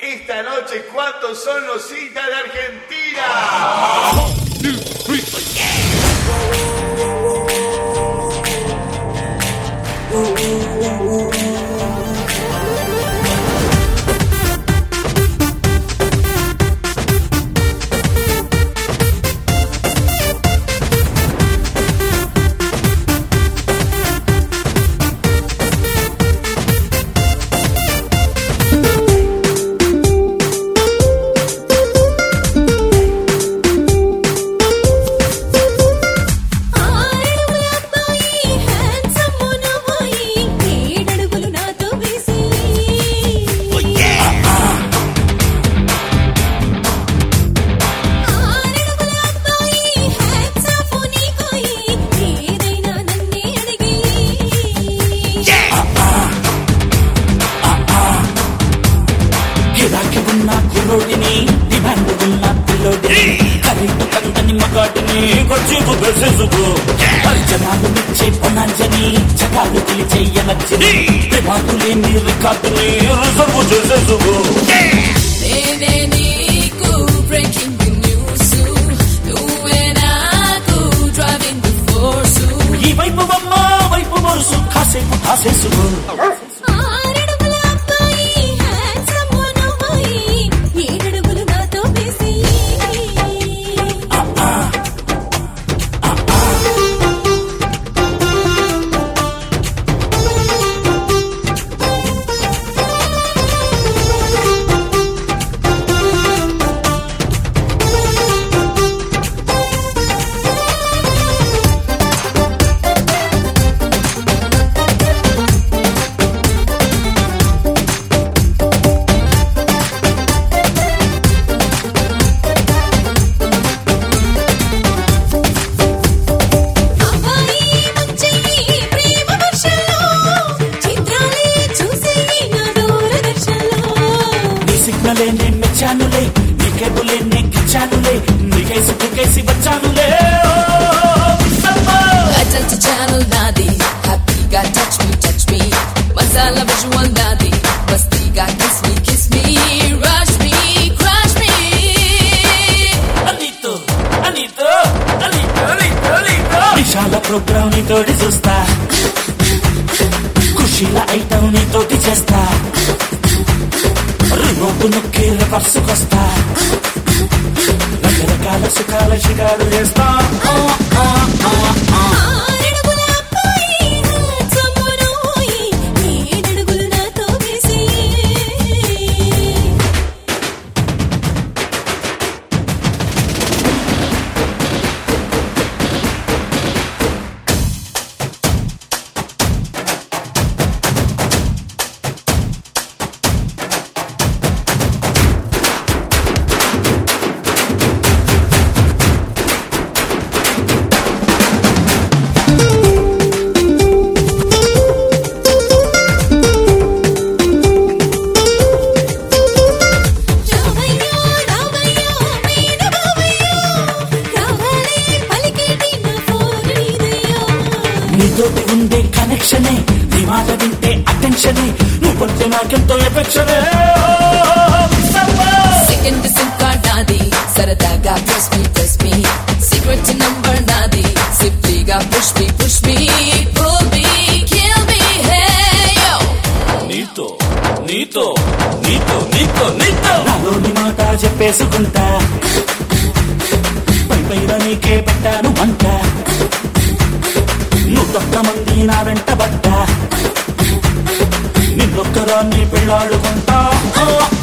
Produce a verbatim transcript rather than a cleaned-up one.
esta noche cuántos son los citas de Argentina. One, two, three, పరిచనాలు నిచ్చే పొనాంజని చకాలు తెలిచేయనచ్చని ప్రేమాతులేని రికార్డుని రుజువు చేసేసుకు నేనే నీకు బ్రేకింగ్ న్యూస్ నువ్వే నాకు డ్రైవింగ్ ఫోర్స్ ఈ వైపు బొమ్మ వైపు వరుసు కాసేపు కాసేసుకు సిగ్నలే మెచ్చానులే నీ కేబులే నే గిచ్చానులే నీకేసి కుకేసి వచ్చానులే అటెంట్ ఛానల్ నాది హ్యాపీగా touch me touch me masala visual నాది మస్తీగా kiss me kiss me rush me crush me అనితో అనితో అనితో అనితో అనితో విశాల ప్రోగ్రామ్ ని తోడి చూస్తా ఖుషీల ఐటమ్ ని తోటి చేస్తా రిమోట్ నొక్కి రివర్సుకొస్తా రకరకాల సుఖాల షికారు చేస్తా నీతోటి ఉండే కనెక్షనే నీ మాట వింటే అటెన్షనే నువ్వంటే నాకెంతో ఎఫెక్షనే సెకండ్ సిమ్ కార్డ్ నాది సరదాగా press me press me secret number నాది సింప్లీగా push me push me pull me kill me hey yo నీతో నీతో నీతో నీతో నీతో నాలోని మాట చెప్పేసుకుంటా పై పైన నీకే పెట్టాను మంట నువ్వొక్క మంది నా వెంట పడ్డా నిన్నొక్కరాన్ని పెళ్ళాడుకుంటా